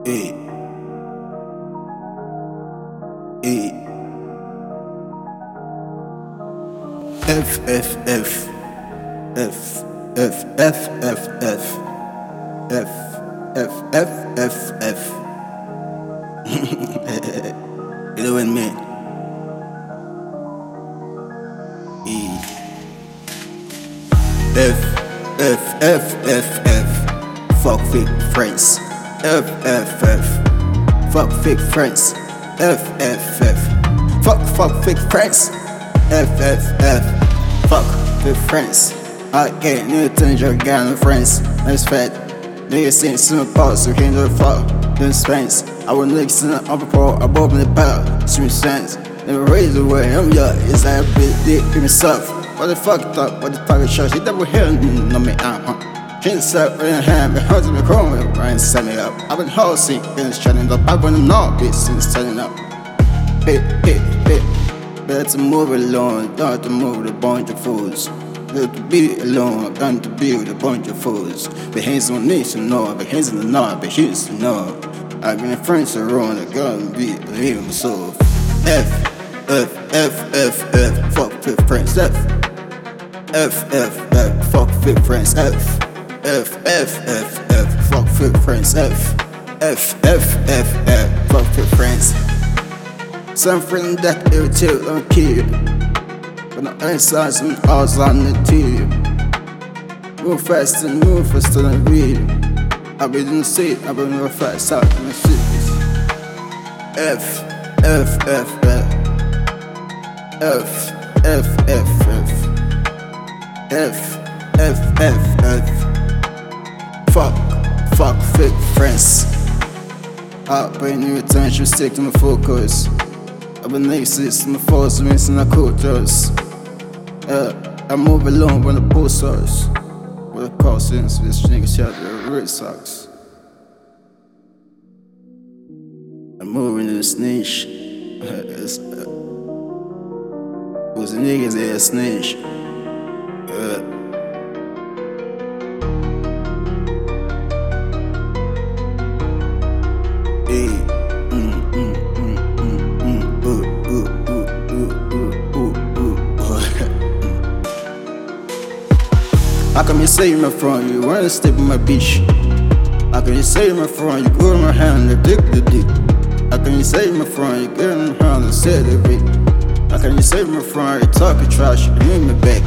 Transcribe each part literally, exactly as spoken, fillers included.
E, E, F, F, F, F, F, F, F, F, F, F, F, F, F. You know what I mean? E, F, F, F, F, F. Fuck fake friends. F, F, F. Fuck fake friends. F, F, F. Fuck, fuck fake friends. F, F, F. Fuck fake friends. I get new things, you're getting friends. Nice fat. Niggas saying some parts, you can't do fuck. Then spends. I will listen up a pro, above the bar. Swim sense. Never raise away, I'm young. Is that a bit deep in myself? What the fuck talk? What the fuck shot? You double hill, no me out, huh? Chin's up in the hand, behind me chrome, Ryan set me up. I've been housing, been shutting up. I wanna know it since turning up. Hit, hit, hit. Better move alone, not to move with a bunch of fools. Better to be alone, got to be with a bunch of fools. But hands on knees to know, but hands on the knob, but he's to know. I've been friends around, I gotta be believe myself. F, F, F, F, F, fuck fit friends, F. F, F, F, fuck fit friends, F. F, F, F, F, fuck fit friends, F. F, F, F, F, fuck fit friends. Something that irritates and kill. When I inside some hours on the team. Move fast and move faster than real. I've been in the seat, I've been real fast out in the cities. F, F, F, F. F, F, F, F. F, F, F, F. Fuck, fuck fake friends. I pay new attention, stick to my focus. I've been lazy, my force, missing the cultures. Uh, I move along when the bull starts. With the cousins, this nigga shot the Red Sox. I'm moving in the snitch. It's, uh, it was a niggas ass snitch. Uh, hey. How come you say my friend, you wanna step on my beach? How can you say my friend, you go in my hand and dick the dick? How can you say my friend, you get in my hand and say the bit? How can you say my friend, you talking trash, you in my back?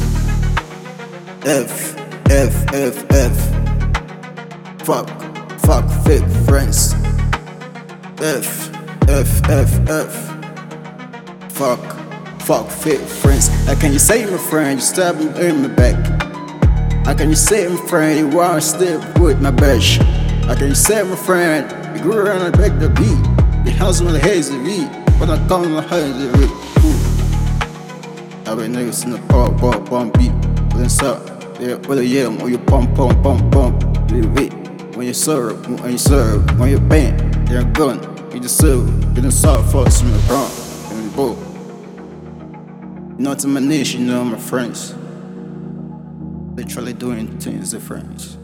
F, F, F, F. Fuck, fuck fake friends. F, F, F, F. Fuck, fuck fake friends. How can you say my friend, you stab me in my back? How can you say my friend, you wanna step with my bash? How can you say my friend, you grew around and back the beat? The house on the hazy beat, but I come on the hazy beat. I've been niggas in the pop, pop, pump beat. What's up? Yeah, well, yeah, when you pump, pump, pump, pump. You beat. When you serve, when you serve, when you bang, you're a gun. You just serve, you don't solve for some wrong. And we both. Not to my nation, you know, my friends. Literally doing things different.